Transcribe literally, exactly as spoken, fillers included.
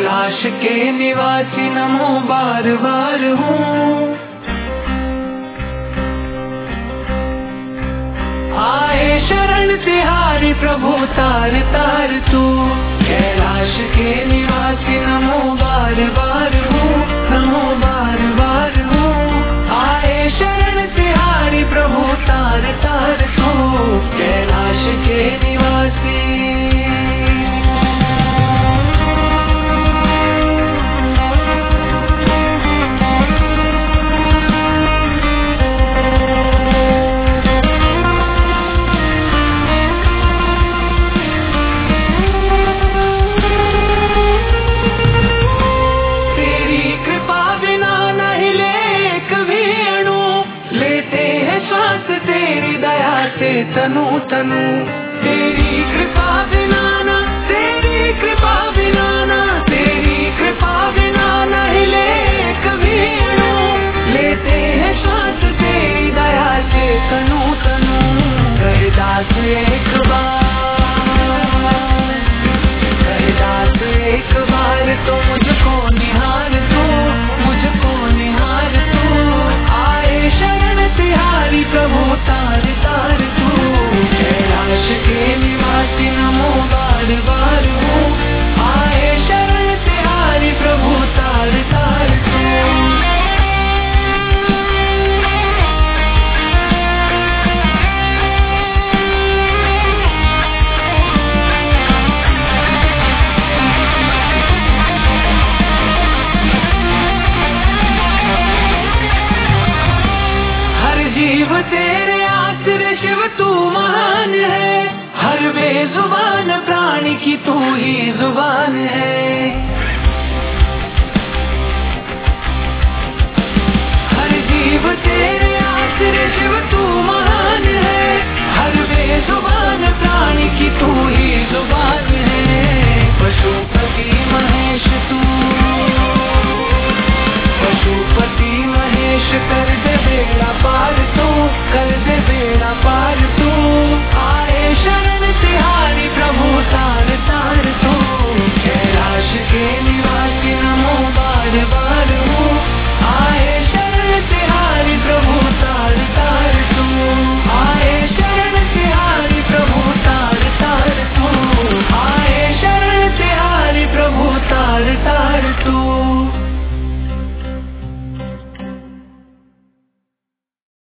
कैलाश के निवासी नमो बार बार हूँ। आए शरण तिहारी प्रभु तार तार तू, कैलाश के निवासी नमो बार बार हूँ, नमो बार बार हूँ। आए शरण तिहारी प्रभु तार तार तू, कैलाश के निवासी। तनु तनु तेरी कृपा बिना ना, तेरी कृपा बिना ना, तेरी कृपा बिना ना हिले कभी अणु। लेते हैं श्वास तेरी दया से तनु तनु, कर दास एक बार, कर दास एक बार तो मुझको निहार तू, मुझको निहार तू। आए शरण तिहारी प्रभु तार तार तू, कैलाश के निवासी नमो बार बार हूँ। आए शरण तिहारी प्रभु तार तार तू। हर जीव तेरे आश्रय शिव तू महान है, हर बेजुबान प्राणी की तू ही जुबान है।